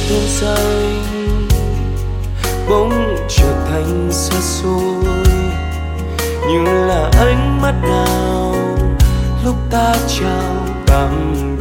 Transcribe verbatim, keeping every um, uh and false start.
thêm xanh bỗng trở thành xa xôi, như là ánh mắt nào lúc ta chào tạm